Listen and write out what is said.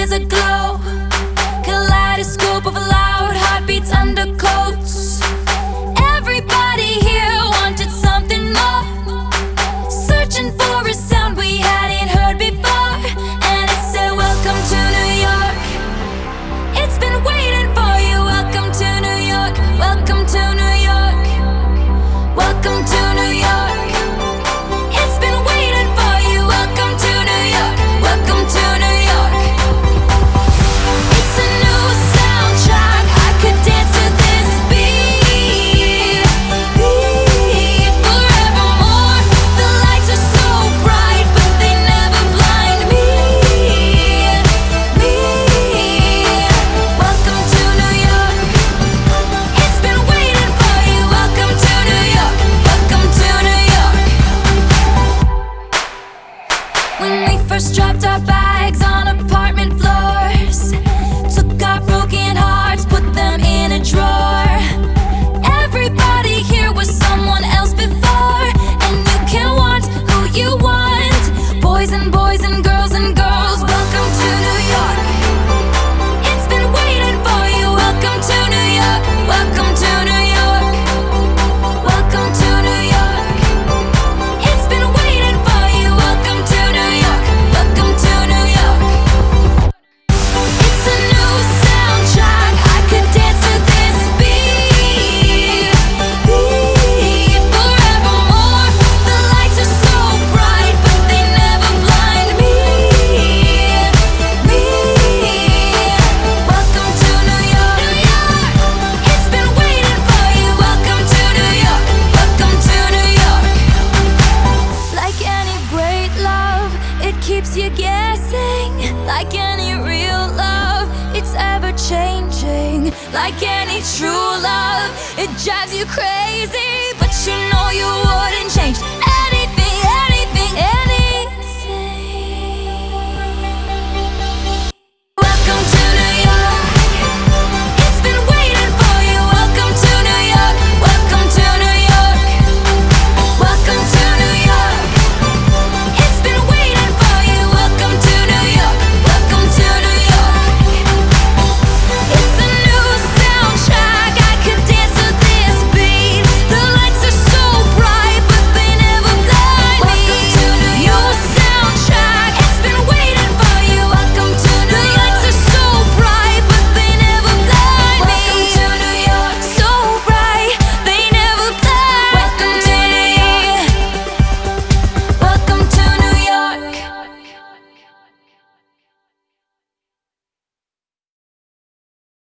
is aglow. Kaleidoscope of loud heartbeats, undercoats. Everybody here wanted something more, searching for a sound we hadn't heard before. And it said, welcome to New York. It's been waiting for you. Welcome to New York. Welcome to New York. Welcome to New York. It's been waiting for you. Welcome to New York. Welcome to New York. It's a new soundtrack. I could dance to this beat forevermore. The lights are so bright, but they never blind me. Welcome to New York. It's been waiting for you. Welcome to New York. Welcome to New York. When we first dropped our bags on apartment floors, took our broken hearts, put them in a drawer. Everybody here was someone else before, and you can want who you want. Boys and boys and girls and girls. Welcome to New York. It's been waiting for you. Welcome to New York. Welcome to New York. Welcome to New York. It's been waiting for you. Welcome to New York. Welcome to New York. It's a new soundtrack. I could dance to this beat forevermore. The lights are so bright, but they never blind me. Welcome to New York. It's been waiting for you. Welcome to New York. Welcome to New York. Like any great love, it keeps you guessing. Like any real love, it's ever changing. Like any true love, it drives you crazy, but you know you wouldn't change.